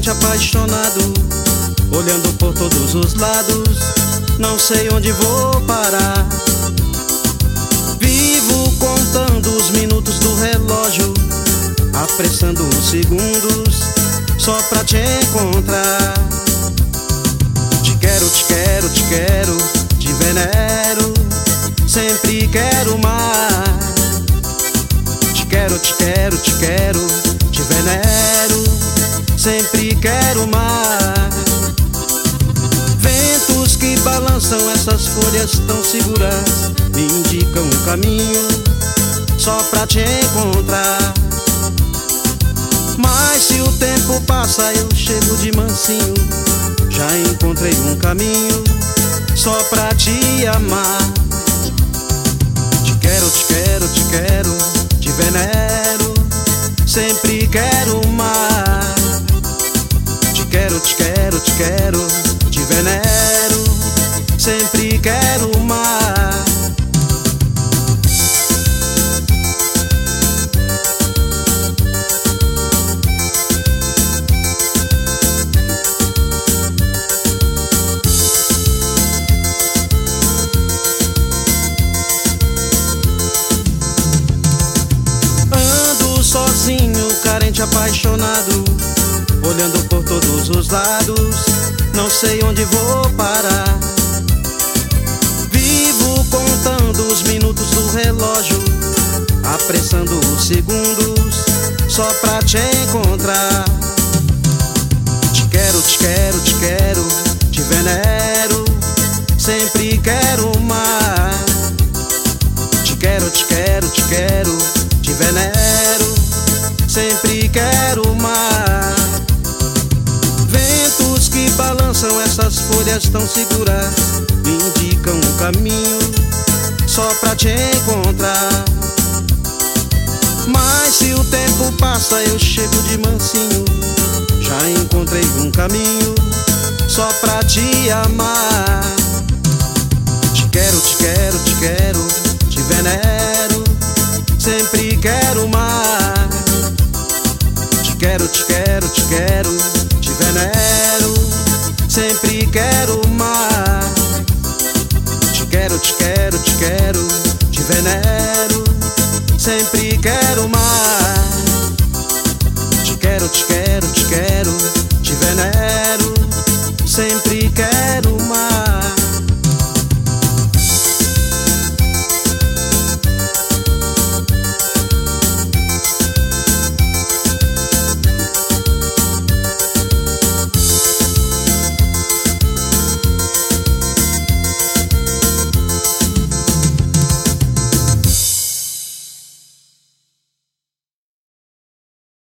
carente, apaixonado, olhando por todos os lados, não sei onde vou parar. Vivo contando os minutos do relógio, apressando os segundos, só pra te encontrar. Te quero, te quero, te quero, te venero, sempre quero mais. Te quero, te quero, te quero, te venero, sempre quero mais. Ventos que balançam essas folhas tão seguras, me indicam um caminho só pra te encontrar. Mas se o tempo passa eu chego de mansinho, já encontrei um caminho só pra te amar. Te quero, te quero, te quero, te venero, sempre quero mais. Te quero, te quero, te quero, te venero, sempre quero mais. Sozinho, carente, apaixonado, olhando por todos os lados, não sei onde vou parar. Vivo contando os minutos do relógio, apressando os segundos, só pra te encontrar. Te quero, te quero, te quero, te venero, sempre quero mais. Te quero, te quero, te quero, te venero, sempre quero mais. Ventos que balançam essas folhas tão seguras, me indicam um caminho só pra te encontrar. Mas se o tempo passa eu chego de mansinho, já encontrei um caminho só pra te amar. Te quero, te quero, te quero, te venero, sempre quero mais. Te quero, te quero, te quero, te venero, sempre quero mais. Te quero, te quero, te quero,